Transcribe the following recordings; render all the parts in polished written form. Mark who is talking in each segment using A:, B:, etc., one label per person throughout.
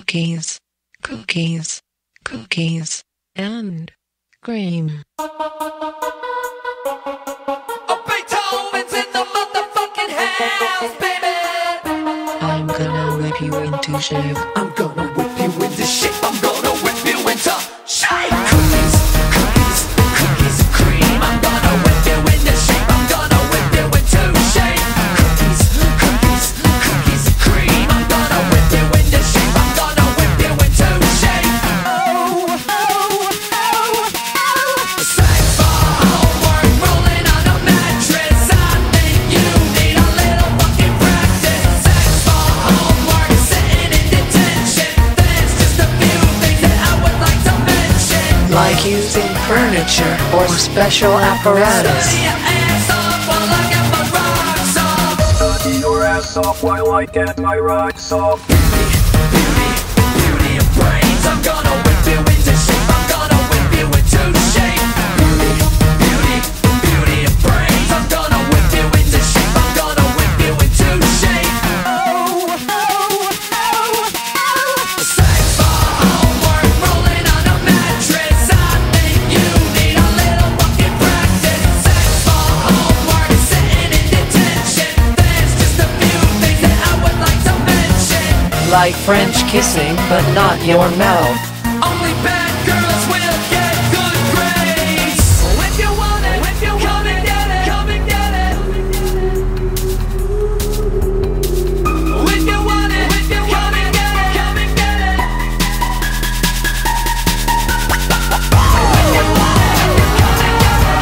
A: cookies, cookies, cookies, and cream.
B: Oh, Beethoven's in the motherfucking house, baby.
A: I'm gonna whip you into shape.
B: I'm gonna whip you into shape. I'm gonna whip you into shape. Cookies, cookies, cookies and cream. I'm gonna whip you into shape. I'm gonna whip you into shape. Cookies, cookies, cookies and cream. I'm gonna whip you into shape. I'm gonna whip you into shape. Oh, oh, oh, oh. Thanks for homework, rolling on a mattress. I think you need a little fucking practice. Thanks for homework, sitting in detention. There's just a few things that I would like to mention.
A: Like using furniture or special apparatus.
B: Study your ass off while I get my rocks off.
C: Study your ass off while I get my rocks off.
B: Beauty and brains. I'm gonna whip you into shape. I'm gonna whip you into shape. Beauty and brains. I'm gonna whip you into shape. I'm gonna whip you into shape. Oh, oh, oh, oh. Thanks for homework, rolling on a mattress. I think you need a little fucking practice. Thanks for homework, sitting in detention. There's just a few things that I would like to mention.
A: Like French kissing, but not your mouth.
B: Only bad girls will get good grades. If you want it, come and get it. Come and get it. If you want it, come and get it. Come and get it. If you want it, come and get it.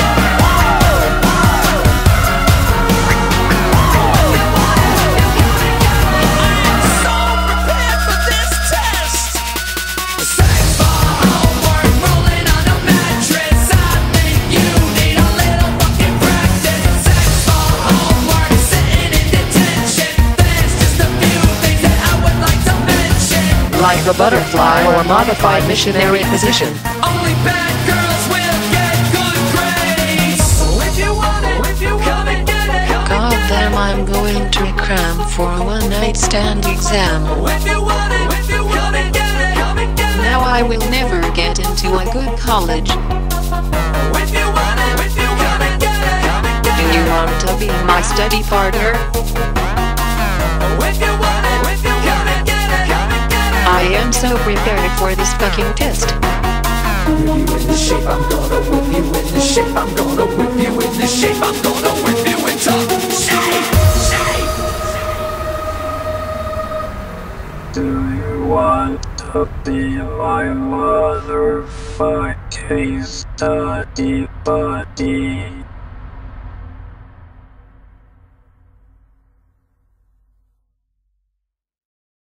B: I'm so prepared for this test. Thanks for homework, rolling on a mattress. I think you need a little fucking practice. Thanks for homework, sitting in detention. There's just a few things that I would like to mention.
A: Like a butterfly or modified missionary position.
B: Only bad girls will get good grades. If you want it, come and get it.
A: God damn, I'm going to cram for a one-night stand exam.
B: If you want it, come and get it. Come and get it.
A: Now I will never get into a good college.
B: If you want it, come and get it. Come and get
A: Do
B: it.
A: you want to be my study partner?
B: If you want it, come and get it. Come and get it.
A: I am so prepared for this fucking test.
B: Whip you into shape. I'm gonna whip you into shape. I'm gonna whip you into shape. I'm gonna whip you into shape.
C: Do you want to be my motherfucking study buddy?